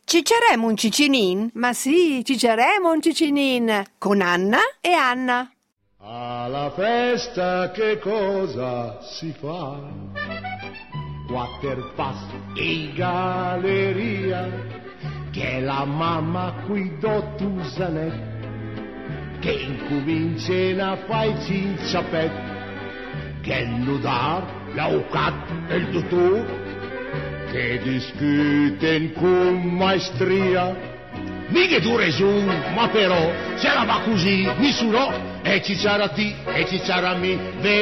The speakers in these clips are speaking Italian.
Ciceremo un cicinin? Ma sì, ciceremo un cicinin con Anna e Anna. Alla festa che cosa si fa? Quaterpass in galleria, che la mamma qui d'Ottusanet, che incomincia a fare il cinciapet, che l'udar, l'aucat e il dottor, che discuten con maestria. Mica tu resun, ma però, se la va così, nessuno, e ci sarà ti, e ci sarà mi,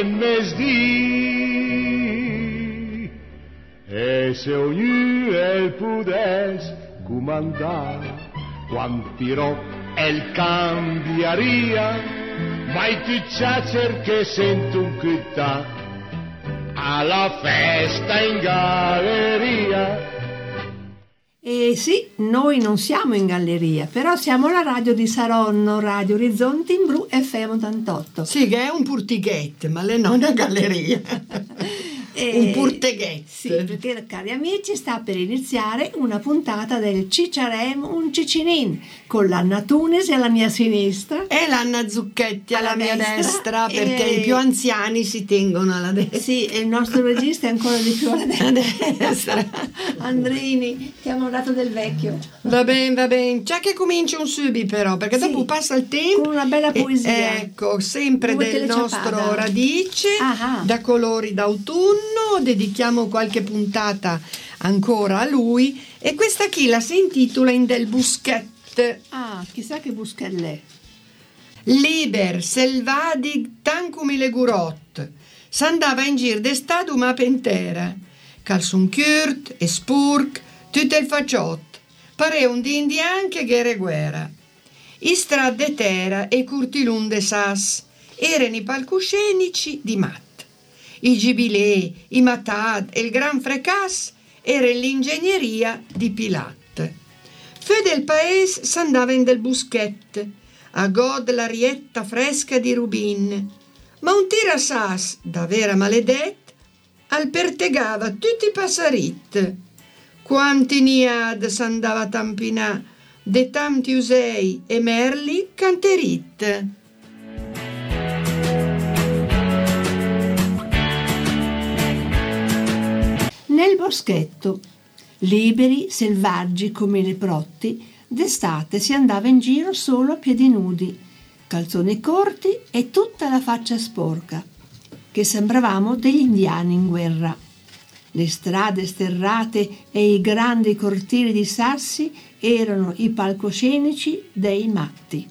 venerdì. E se ognuno potesse comandare, quanti rock el cambiaria, mai tu ciacer che sento un chittà, alla festa in galleria. Sì, noi non siamo in galleria, però siamo la radio di Saronno, Radio Orizzonti in Blu FM 88. Sì, che è un purtighetto, ma le non una galleria. Un purteghetto. Sì, perché cari amici sta per iniziare una puntata del Ciceremo un cicinin con l'Anna Tunisi alla mia sinistra e l'Anna Zucchetti alla mia destra, perché i più anziani si tengono alla destra. Sì, e il nostro regista è ancora di più alla destra. Andrini, ti hanno dato del vecchio. Va bene, già che cominci un subi però, perché dopo passa il tempo. Con una bella poesia. Ecco, sempre del nostro Radice, da colori d'autunno. Dedichiamo qualche puntata ancora a lui, e questa chi la si intitola in del Busquet. Chissà che Busquet l'è. Liber, selvadig, tan come le gurot, s'andava in gir d'estate una pentera, calzun curt e spurc, tutto il facciot, pare un d'indian che guerra. I strade terra e curtilun de sas, erano i palcoscenici di Matt. I gibilei, i matad e il gran fracas era l'ingegneria di Pilat. Fe del paese s'andava in del Busquet, a god l'arietta fresca di Rubin, ma un tirassas, da vera maledet, al pertegava tutti i passarit. Quanti niad s'andava a tampinà, de tanti usei e merli canterit. Nel boschetto, liberi, selvaggi come le protti, d'estate si andava in giro solo a piedi nudi, calzoni corti e tutta la faccia sporca, che sembravamo degli indiani in guerra. Le strade sterrate e i grandi cortili di sassi erano i palcoscenici dei matti.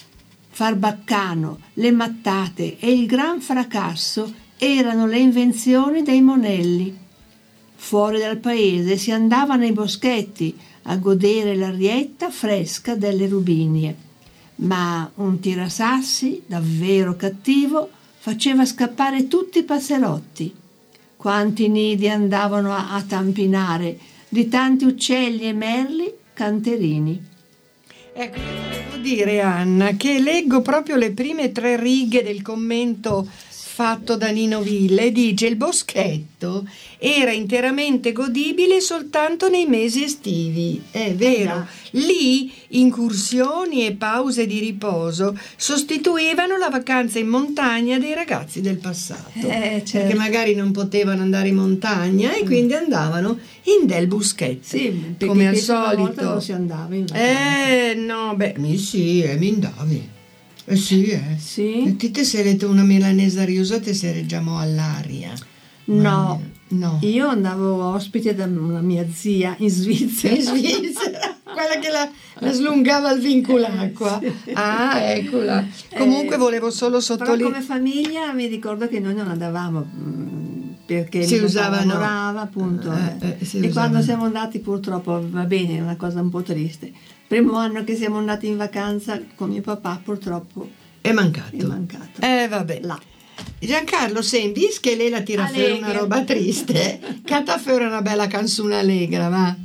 Farbaccano, le mattate e il gran fracasso erano le invenzioni dei monelli. Fuori dal paese si andava nei boschetti a godere l'arietta fresca delle rubinie, ma un tirasassi davvero cattivo faceva scappare tutti i passerotti. Quanti nidi andavano a tampinare di tanti uccelli e merli canterini. Ecco, devo dire, Anna, che leggo proprio le prime 3 righe del commento fatto da Nino Villa, e dice: il boschetto era interamente godibile soltanto nei mesi estivi. È vero, lì incursioni e pause di riposo sostituivano la vacanza in montagna dei ragazzi del passato, certo. Perché magari non potevano andare in montagna e quindi andavano in del boschetto. Sì, come al solito non si andava in vacanza. Mi andavi. Sì. Sì? Ti sei una milanese riosa, te reggiamo all'aria. No. Io andavo ospite da una mia zia in Svizzera. Quella che la slungava al vinculacqua. Sì. Eccola. Comunque volevo solo sottolineare. Però come famiglia mi ricordo che noi non andavamo perché si usavano, lavorava, appunto. E quando siamo andati, purtroppo, va bene, è una cosa un po' triste. Primo anno che siamo andati in vacanza con mio papà, purtroppo è mancato. Vabbè. Là. Giancarlo, senti che lei la tira fuori una roba triste, canta fuori una bella canzone allegra, va?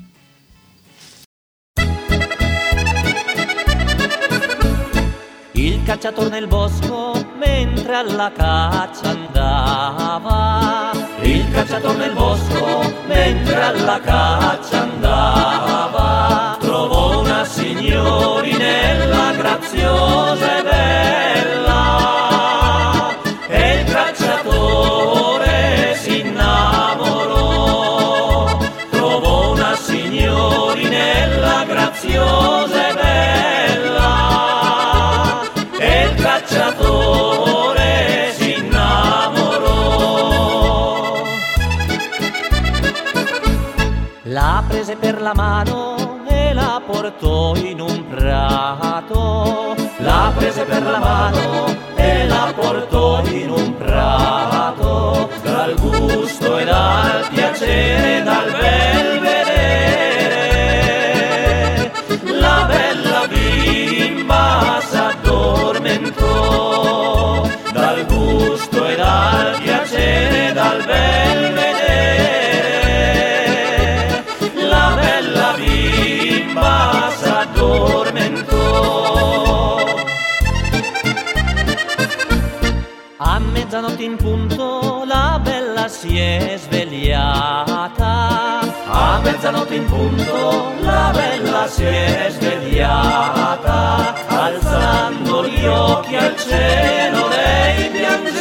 Il cacciatore nel bosco mentre alla caccia andava. Il cacciatore nel bosco mentre alla caccia andava. graziosa e bella, e il cacciatore si innamorò. La prese per la mano e la portò in un prato, la prese per la mano e la portò in un prato, dal gusto e dal piacere, dal bel vedere, la bella bimba s'addormentò, dal gusto e dal piacere, dal bel vedere, la bella bimba s'addormentò. A mezzanotte in punto la bella si è svegliata, a mezzanotte in punto la bella si è svegliata, alzando gli occhi al cielo lei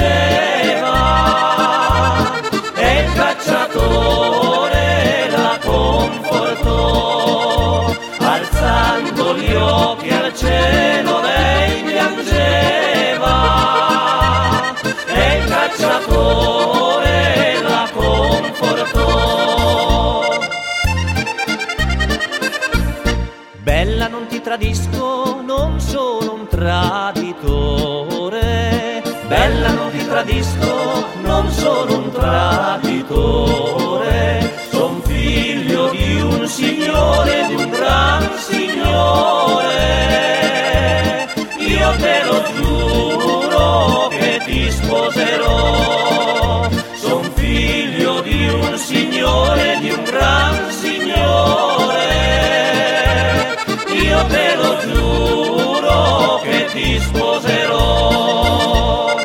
piangeva, e il cacciatore la confortò, alzando gli occhi al cielo lei piangeva, e il cacciatore la confortò. Bella, non ti tradisco, non sono un traditore, bella, non ti tradisco, non sono un traditore, son figlio di un signore, di un gran signore, io te lo giuro che ti sposerò, son figlio di un signore, di un gran signore, io te lo giuro che ti sposerò.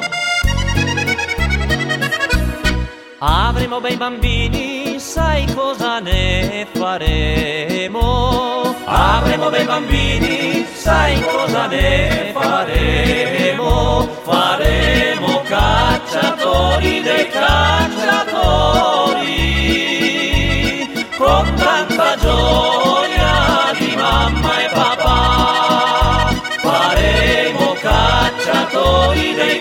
Avremo bei bambini, sai cosa ne faremo? Avremo bei bambini, sai cosa ne faremo? Faremo cacciatori dei cacciatori, con tanta gioia di mamma e papà. Faremo cacciatori dei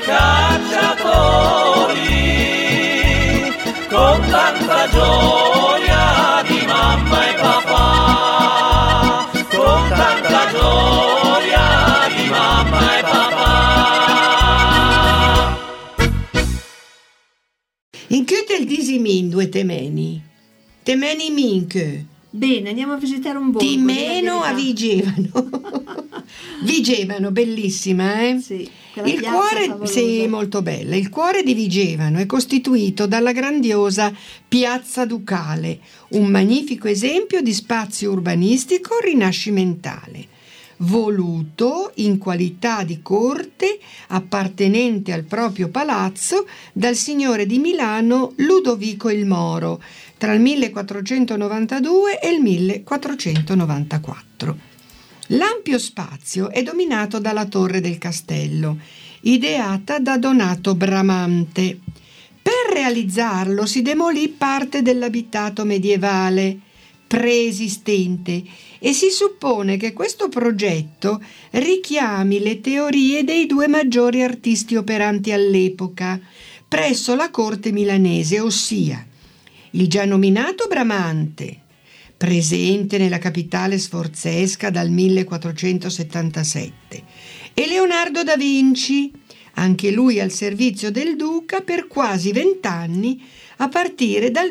cacciatori, con tanta gioia di mamma e papà, con tanta gioia di mamma e papà. In che tel disi min due temeni? Temeni min che? Bene, andiamo a visitare un borgo. Di meno a Vigevano. Vigevano, bellissima, eh? Sì, il cuore, sì, molto bella. Il cuore di Vigevano è costituito dalla grandiosa Piazza Ducale, un magnifico esempio di spazio urbanistico rinascimentale, voluto in qualità di corte appartenente al proprio palazzo dal signore di Milano Ludovico il Moro tra il 1492 e il 1494. L'ampio spazio è dominato dalla torre del castello, ideata da Donato Bramante. Per realizzarlo si demolì parte dell'abitato medievale preesistente e si suppone che questo progetto richiami le teorie dei due maggiori artisti operanti all'epoca presso la corte milanese, ossia il già nominato Bramante, presente nella capitale sforzesca dal 1477, e Leonardo da Vinci, anche lui al servizio del duca per quasi 20 anni a partire dal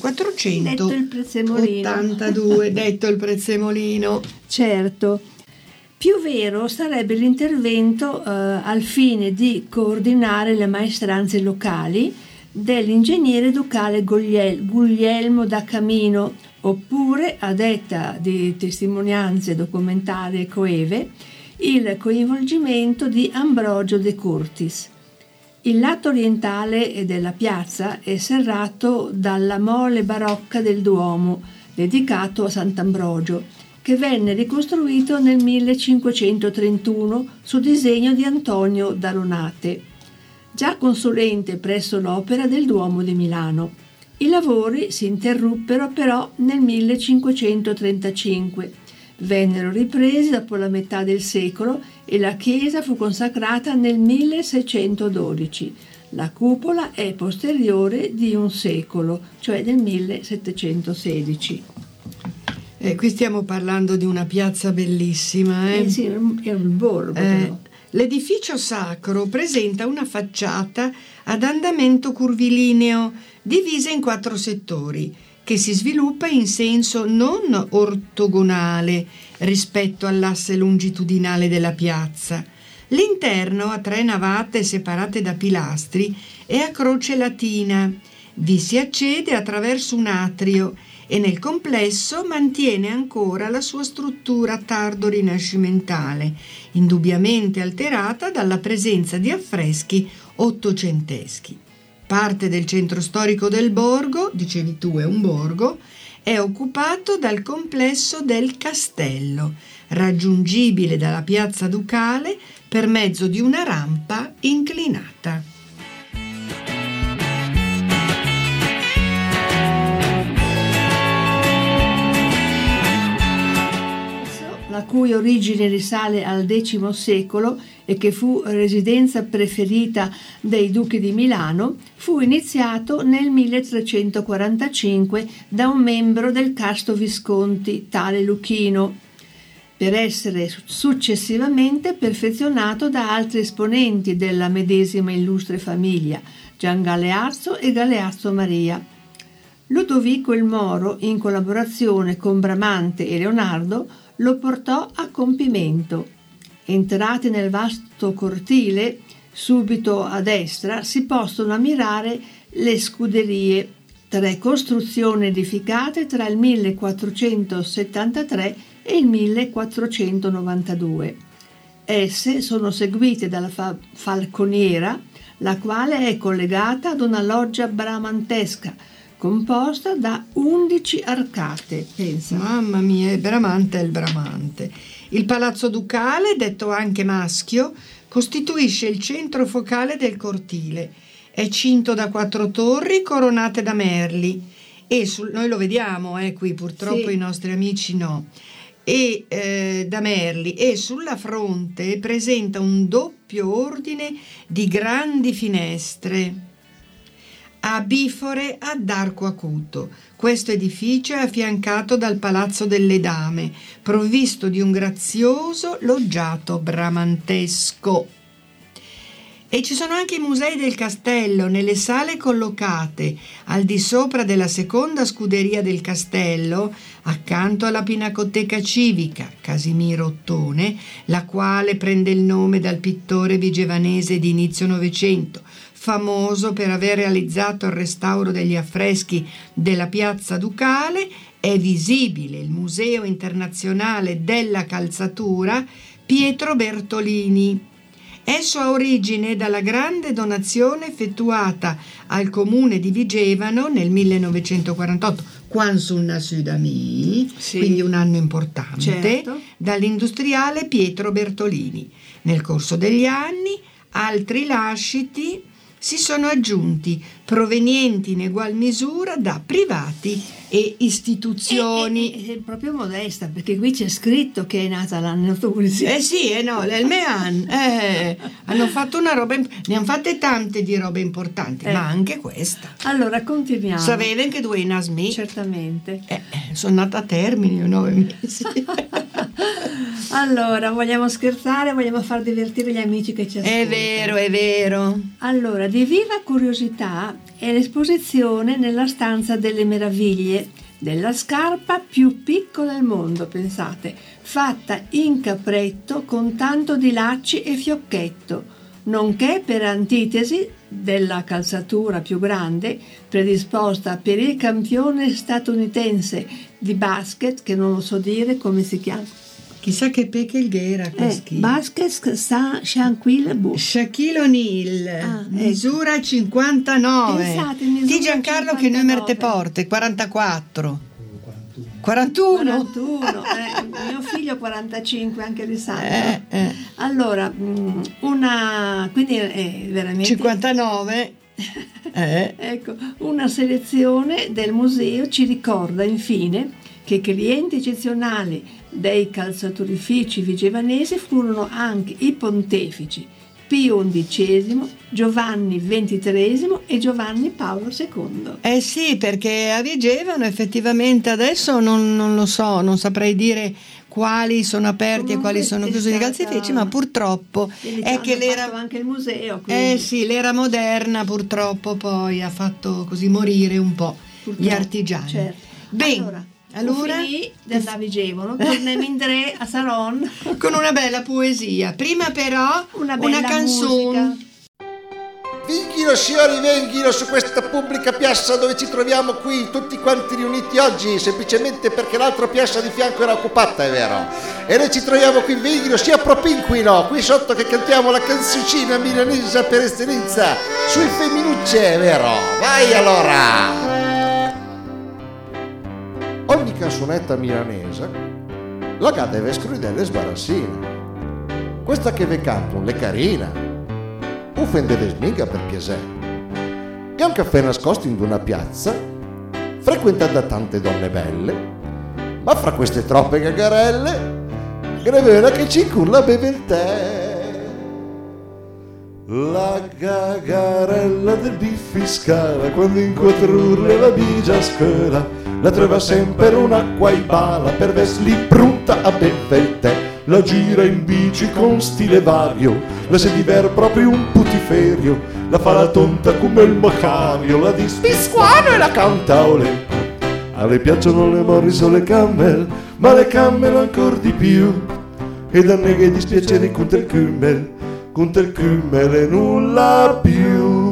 1482. Detto il prezzemolino. Certo. Più vero sarebbe l'intervento al fine di coordinare le maestranze locali dell'ingegnere ducale Guglielmo da Camino, oppure, a detta di testimonianze documentarie coeve, il coinvolgimento di Ambrogio de Curtis. Il lato orientale della piazza è serrato dalla mole barocca del Duomo, dedicato a Sant'Ambrogio, che venne ricostruito nel 1531 su disegno di Antonio Daronate, già consulente presso l'Opera del Duomo di Milano. I lavori si interruppero però nel 1535, Vennero ripresi dopo la metà del secolo e la chiesa fu consacrata nel 1612. La cupola è posteriore di un secolo, cioè del 1716. Qui stiamo parlando di una piazza bellissima. Sì, è un borgo. Però. L'edificio sacro presenta una facciata ad andamento curvilineo, divisa in 4 settori, che si sviluppa in senso non ortogonale rispetto all'asse longitudinale della piazza. L'interno ha 3 navate separate da pilastri e a croce latina. Vi si accede attraverso un atrio e nel complesso mantiene ancora la sua struttura tardo-rinascimentale, indubbiamente alterata dalla presenza di affreschi ottocenteschi. Parte del centro storico del borgo, dicevi tu è un borgo, è occupato dal complesso del castello, raggiungibile dalla piazza Ducale per mezzo di una rampa inclinata. La cui origine risale al X secolo e che fu residenza preferita dei duchi di Milano, fu iniziato nel 1345 da un membro del casto Visconti, tale Luchino, per essere successivamente perfezionato da altri esponenti della medesima illustre famiglia, Gian Galeazzo e Galeazzo Maria. Ludovico il Moro, in collaborazione con Bramante e Leonardo, lo portò a compimento. Entrati nel vasto cortile, subito a destra si possono ammirare le scuderie, 3 costruzioni edificate tra il 1473 e il 1492. Esse sono seguite dalla falconiera, la quale è collegata ad una loggia bramantesca, composta da 11 arcate. Pensa. Mamma mia, Bramante è il Bramante. Il Palazzo Ducale, detto anche Maschio, costituisce il centro focale del cortile. È cinto da 4 torri coronate da merli e noi lo vediamo qui, purtroppo sì. I nostri amici no. E da merli, e sulla fronte presenta un doppio ordine di grandi finestre a bifore ad arco acuto. Questo edificio è affiancato dal Palazzo delle Dame, provvisto di un grazioso loggiato bramantesco. E ci sono anche i musei del castello nelle sale collocate al di sopra della seconda scuderia del castello, accanto alla pinacoteca civica Casimiro Ottone, la quale prende il nome dal pittore vigevanese di inizio Novecento, famoso per aver realizzato il restauro degli affreschi della piazza Ducale. È visibile il Museo Internazionale della Calzatura Pietro Bertolini. Esso ha origine dalla grande donazione effettuata al comune di Vigevano nel 1948, quando sono nasciuti da me, sì. Quindi un anno importante, certo. Dall'industriale Pietro Bertolini. Nel corso degli anni altri lasciti si sono aggiunti, provenienti in egual misura da privati e istituzioni. È proprio modesta, perché qui c'è scritto che è nata l'anno Tursi. Il Mean. Hanno fatto una roba, ne hanno fatte tante di robe importanti, ma anche questa. Allora, continuiamo. Sapete che due nasmi? Certamente. Sono nata a Termini 9 mesi. Allora, vogliamo scherzare, vogliamo far divertire gli amici che ci ascoltano. È vero. Allora, di viva curiosità è l'esposizione nella stanza delle meraviglie della scarpa più piccola al mondo, pensate, fatta in capretto con tanto di lacci e fiocchetto, nonché per antitesi della calzatura più grande predisposta per il campione statunitense di basket, che non lo so dire come si chiama. Chissà che pechelghera questo. Basket Shaquille O'Neal, misura 59. Pensate, di Giancarlo 59. Che numero te porte? 44. 41. Mio figlio 45, anche Alessandro. Allora, quindi è veramente 59. Ecco, una selezione del museo ci ricorda infine che clienti eccezionali dei calzatorifici vigevanesi furono anche i pontefici Pio XI, Giovanni XXIII e Giovanni Paolo II. Eh sì, perché a Vigevano effettivamente adesso non lo so, non saprei dire quali sono aperti e quali sono chiusi i calzifici, ma purtroppo è che l'era anche il museo. Quindi. sì, l'era moderna purtroppo poi ha fatto così morire un po' gli artigiani. Certo. Bene, allora da Vigevano torniamo in tre a Saron con una bella poesia. Prima però una canzone. Venghino signori, venghino su questa pubblica piazza dove ci troviamo qui tutti quanti riuniti oggi, semplicemente perché l'altra piazza di fianco era occupata, è vero? E noi ci troviamo qui, venghino sia propinquino, qui sotto che cantiamo la canzoncina milanese per eccellenza, sui femminucce, è vero? Vai allora! Ogni canzonetta milanese la deve scrivere sbarassina. Questa che ve canto le carina, offendete smiga per piacere. È un caffè nascosto in una piazza, frequentata da tante donne belle, ma fra queste troppe gagarelle, grevena che ci culla beve il tè. La gagarella del biffiscala, quando in quattro urle la bigia scola, la trova sempre un'acqua in bala per vesli pronta a bere il tè. La gira in bici con stile vario, la si diver proprio un putiferio, la fa la tonta come il Macario, la dispisquano e la canta olè. A lei piacciono le Morris o le Camel, ma le Camel ancor di più, e da nega i dispiaceri con il Kümmel e nulla più.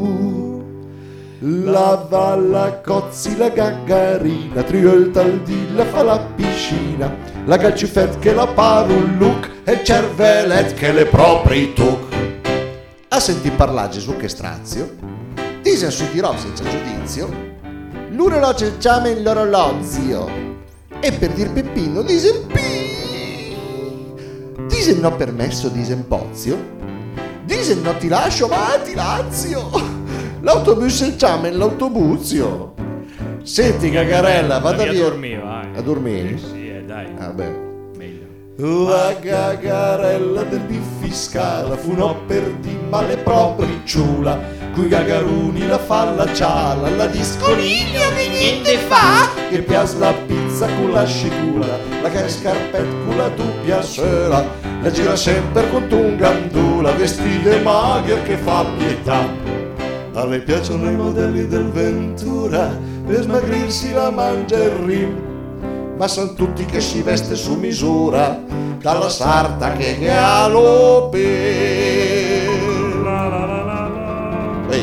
La valla cozzi la gaggarina, trio il taldi la fa la piscina, la galcifet che la pare un look e il cervellet che le propri tuc. A sentì parlare su che strazio, disen sui dirò senza giudizio, l'orologio chiama il l'orologio, e per dir Peppino disen pi, disen no permesso disen pozio, disen no ti lascio ma ti lazio. L'autobus il chiama l'autobuzio. Senti gagarella, vada via. A dormire? Sì, dai. Vabbè. Meglio. La gagarella del biffiscala fu no per di male proprio ciula, cui gagaruni la fa la ciala, la disconiglio che niente fa, che pias la pizza con la scicula, la che scarpet con la dubbia sera, la gira sempre con un gandula, vestite magher che fa pietà. A lei piacciono i modelli del Ventura, per smagrirsi la mangia il rim, ma san tutti che si veste su misura, dalla sarta che galope. Ehi,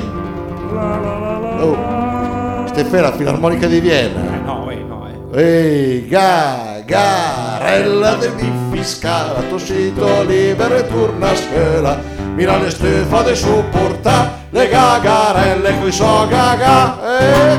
oh, Stefano, filarmonica di Vienna. No. Ehi, gagarella del biffiscala, tossito libero e torna a scuola. Milano e Stefa de supporta le gagarelle qui so gaga.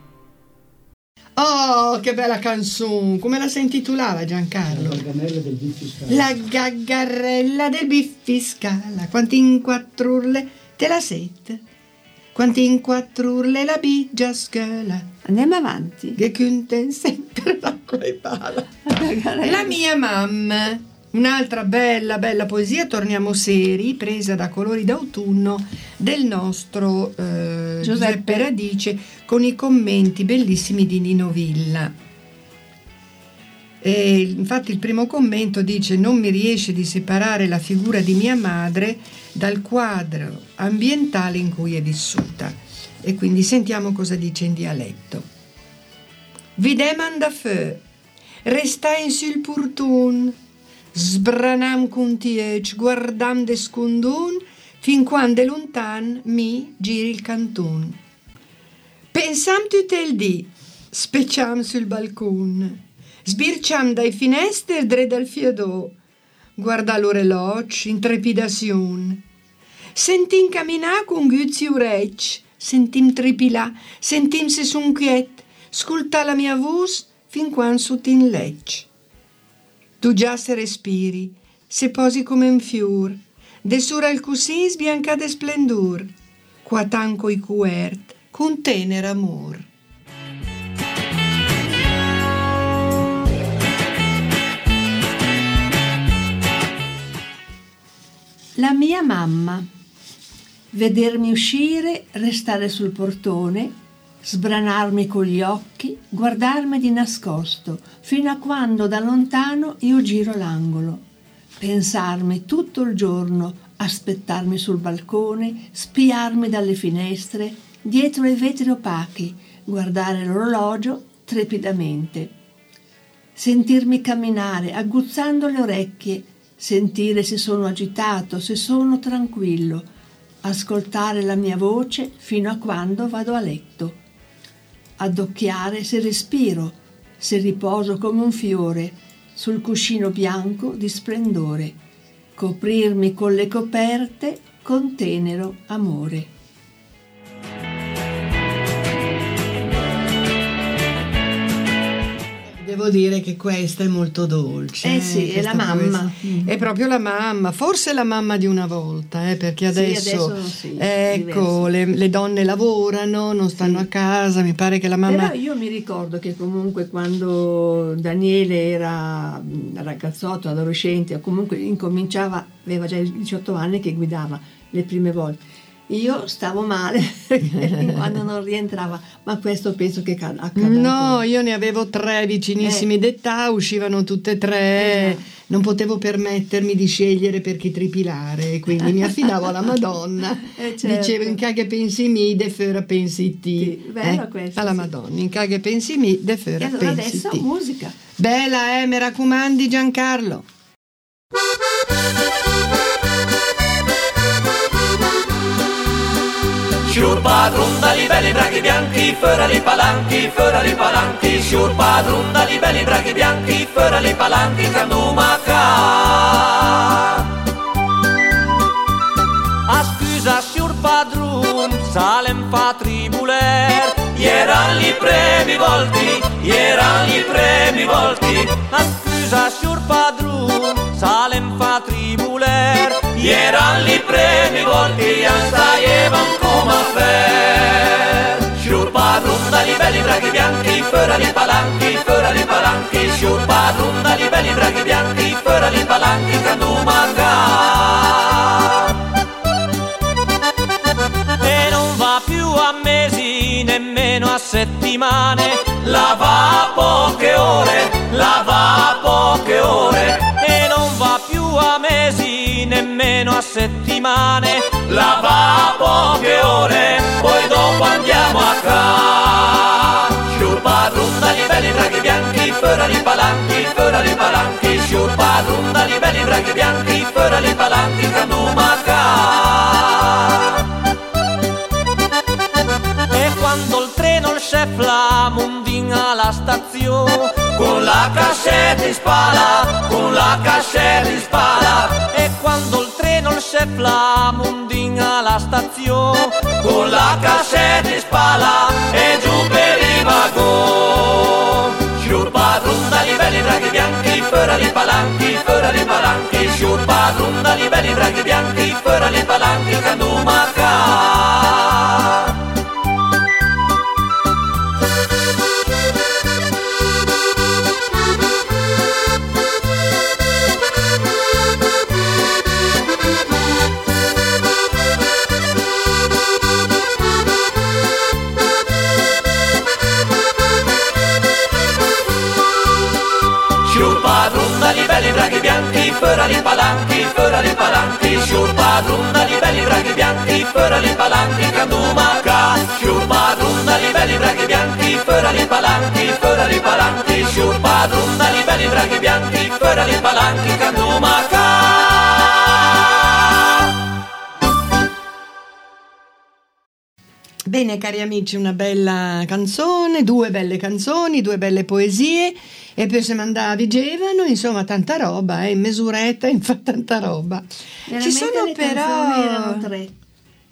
Oh, che bella canzone! Come la si intitolava Giancarlo? La gaggarella del biffiscala. Quanti in quattro urle te la sette? Quanti in quattro urle la bigia scola? Andiamo avanti. Che cunten sempre l'acqua e pala. La mia mamma. Un'altra bella poesia, torniamo seri, presa da Colori d'autunno del nostro Giuseppe Radice, con i commenti bellissimi di Nino Villa. E infatti il primo commento dice: non mi riesce di separare la figura di mia madre dal quadro ambientale in cui è vissuta. E quindi sentiamo cosa dice in dialetto. Videm da feu, restai sul purtun, sbranam cuntiec, guardam de scundun, fin quando lontan mi giri il cantun. Pensam tutto il dì, specciam sul balcon, sbirciam dai finestri dre dal fiadò, guarda l'orelog in trepidazione. Sentim camminà con guzzi urec, sentim trepilà, sentim se sun quiet, sculta la mia voce fin quando sut in lec. Tu già se respiri, se posi come un fior, de sura il cusì sbianca de splendor, qua tanco i cuert, con tener amor. La mia mamma. Vedermi uscire, restare sul portone, sbranarmi con gli occhi, guardarmi di nascosto, fino a quando da lontano io giro l'angolo. Pensarmi tutto il giorno, aspettarmi sul balcone, spiarmi dalle finestre, dietro ai vetri opachi, guardare l'orologio trepidamente. Sentirmi camminare, aguzzando le orecchie, sentire se sono agitato, se sono tranquillo, ascoltare la mia voce fino a quando vado a letto, addocchiare se respiro, se riposo come un fiore sul cuscino bianco di splendore, coprirmi con le coperte con tenero amore. Devo dire che questa è molto dolce. Sì, è la mamma. È proprio la mamma, forse la mamma di una volta, perché adesso, sì, ecco, le donne lavorano, non stanno a casa, mi pare che la mamma... Però io mi ricordo che comunque quando Daniele era ragazzotto, adolescente, o comunque incominciava, aveva già 18 anni che guidava le prime volte. Io stavo male quando non rientrava, ma questo penso che accada No, io ne avevo 3 vicinissimi d'età, uscivano tutte e 3, non potevo permettermi di scegliere per chi tripilare, quindi mi affidavo alla Madonna. Certo. Dicevo, in che pensi mi, de föra pensi ti. Alla Madonna, in che pensi mi, de föra allora pensi adesso ti. musica. Bella, mi raccomandi, Giancarlo. Sciur padrun dali belli braghi bianchi, fora li palanchi, sciur padrun dali belli braghi bianchi, fora li palanchi, candumaca. A scusa sciur padrun, salem fa tribuler, ieran li premi volti, a scusa sciur padrun, salem fa tribuler, ieran li premi volti, ansaievan come a fer. Sciur padrun dali belli braghi bianchi, fora li palanchi, sciur padrun dali belli braghi bianchi, fora li palanchi, candumaca. E non va più a mesi, nemmeno a settimane, la va a poche ore, e non va più a mesi, nemmeno a settimane, la va a poche ore, poi dopo andiamo a casa. Sciur padrun dali belli braghi bianchi, fora li palanchi, sciur padrun dali belli braghi bianchi, fora li palanchi, candumaca. E quando il treno il chef la mundin alla stazione, con la cassetta in spalla, e quando il treno il chef la mundin alla stazione, con la cassetta in spalla, e giù per i vagoni. Sciur padrun dali belli braghi bianchi, fora li palanchi, sciur padrun dali belli braghi bianchi, fora li palanchi, candumaca. Belli braghi bianchi, fora li palanchi, sciur padrun dali belli braghi bianchi, fora li palanchi, candumaca. Sciur padrun dali belli braghi bianchi, fora li palanchi, sciur padrun dali belli braghi bianchi, fora li palanchi, candumaca. Bene, cari amici, una bella canzone, 2 belle canzoni, 2 belle poesie, e poi siamo andati a Vigevano, insomma tanta roba, in mesuretta, fa tanta roba. Veramente Ci sono le però... canzoni erano 3.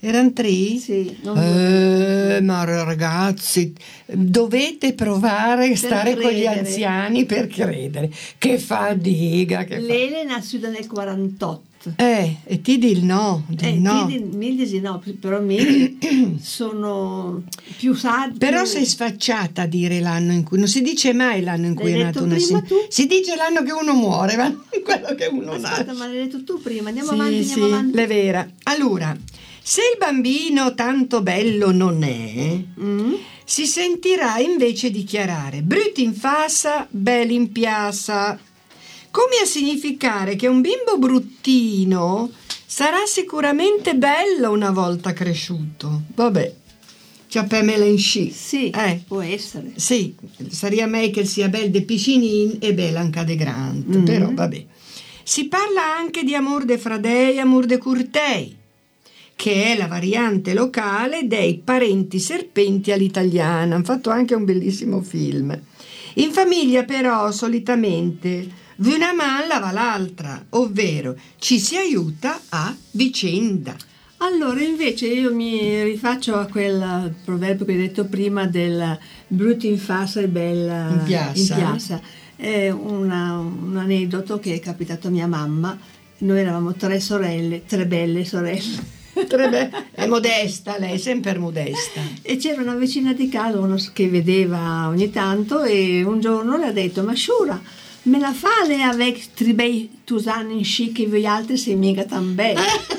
Erano 3? Sì, non ma ragazzi, dovete provare a stare con gli anziani per credere. Che fatica. Lele è nasciuta nel 48. E ti di il no. Mi dici no, però mi sono più saggi. Però sei sfacciata a dire l'anno in cui, non si dice mai l'anno in cui è nato una signora. Si dice l'anno che uno muore, ma non quello che uno nasce. Aspetta, ma l'hai detto tu prima, andiamo avanti. È vera. Allora, se il bambino tanto bello non è, si sentirà invece dichiarare brutto in faccia, bello in piazza, come a significare che un bimbo bruttino sarà sicuramente bello una volta cresciuto. Vabbè, c'è Pamela in sci. Sì, può essere. Sì, sarebbe meglio che sia bel de piccinin e bella anche de grande, però vabbè. Si parla anche di amor de fradei, amor de curtei, che è la variante locale dei parenti serpenti all'italiana. Hanno fatto anche un bellissimo film. In famiglia però solitamente una man lava l'altra, ovvero ci si aiuta a vicenda. Allora invece io mi rifaccio a quel proverbio che hai detto prima del brutto in faccia e bella in piazza. È un aneddoto che è capitato a mia mamma. Noi eravamo 3 sorelle, 3 belle sorelle. È modesta, lei è sempre modesta. E c'era una vicina di casa che vedeva ogni tanto e un giorno le ha detto: ma Shura, me la fa le avec tribei tusani in sci che voi altri sei mica tan bei.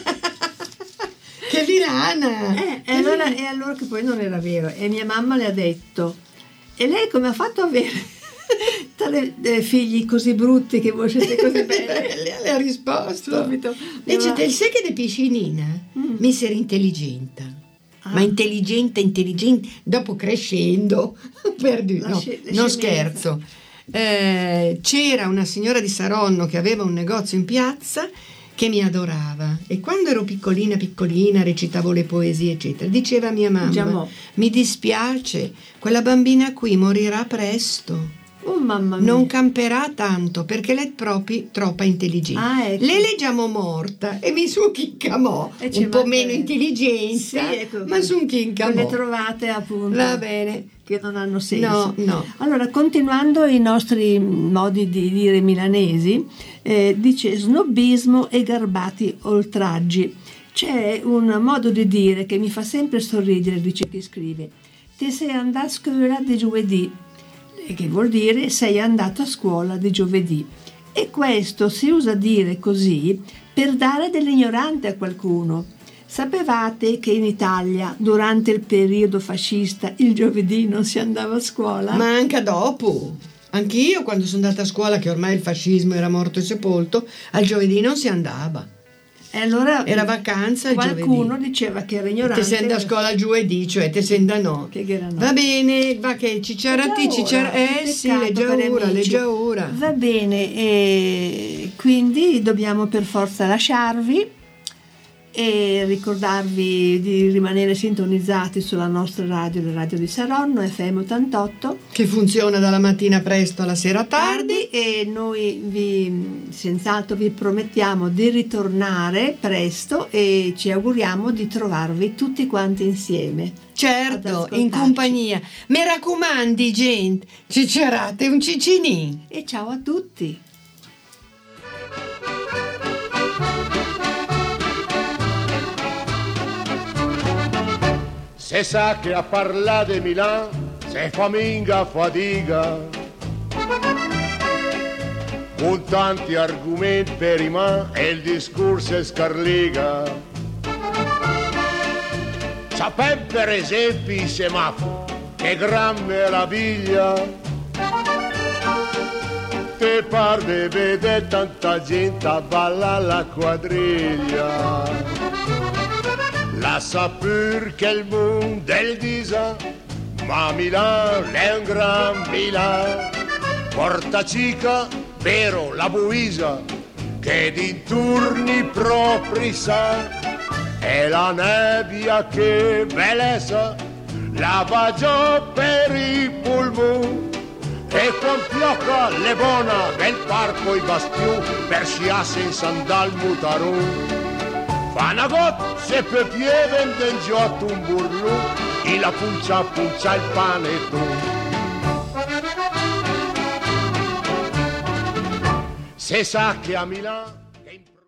Che vilana! E allora che poi non era vero. E mia mamma le ha detto: e lei come ha fatto a avere tale figli così brutti che voi siete così belli? Le ha risposto subito. Dice, te sai che da piscinina mi sei intelligente. Ma intelligente, dopo crescendo, non scherzo. C'era una signora di Saronno che aveva un negozio in piazza che mi adorava, e quando ero piccolina recitavo le poesie eccetera, diceva a mia mamma: mi dispiace, quella bambina qui morirà presto. Oh mamma mia. Non camperà tanto perché lei è proprio troppa intelligente. Ecco. Le leggiamo morta e mi su chiccamò, un po' meno intelligenza, ecco, ma su chiccamò. Le trovate appunto. Va bene. Che non hanno senso. No. Allora, continuando i nostri modi di dire milanesi, dice snobismo e garbati oltraggi. C'è un modo di dire che mi fa sempre sorridere, dice chi scrive: te sei andato a scuola di giovedì, che vuol dire sei andato a scuola di giovedì. E questo si usa dire così per dare dell'ignorante a qualcuno. Sapevate che in Italia durante il periodo fascista il giovedì non si andava a scuola? Ma anche dopo. Anch'io quando sono andata a scuola, che ormai il fascismo era morto e sepolto, al giovedì non si andava. E allora era vacanza il giovedì. Qualcuno diceva che era ignorante. Te sei andato a scuola il giovedì, cioè te sei andato no. Che era no. Va bene, va che cicciarati, sì, leggia ora. Va bene, e quindi dobbiamo per forza lasciarvi e ricordarvi di rimanere sintonizzati sulla nostra radio, la radio di Saronno, FM 88, che funziona dalla mattina presto alla sera tardi, e noi senz'altro vi promettiamo di ritornare presto e ci auguriamo di trovarvi tutti quanti insieme. Certo, in compagnia. Mi raccomandi, gente, cicciarate un cicinin. E ciao a tutti. Se sa che a parlare di Milano se fa minga fatica, con tanti argomenti per rimane e il discorso è scarliga. Sapete per esempio i semafori, che gran meraviglia, te par de vedere tanta gente a ballare la quadriglia. La sapur che il mondo è il disa, ma Milano è un gran Milano. Porta cica, vero la buisa, che dintorni propri sa, e la nebbia che bellezza, la va già per i polmoni. E con piocca le buona del parco i bastioni, per sciasse in sandal mutaron. Panagot, se per pieve den giotto un burro, e la puncia il panettone. Se sa che a Milano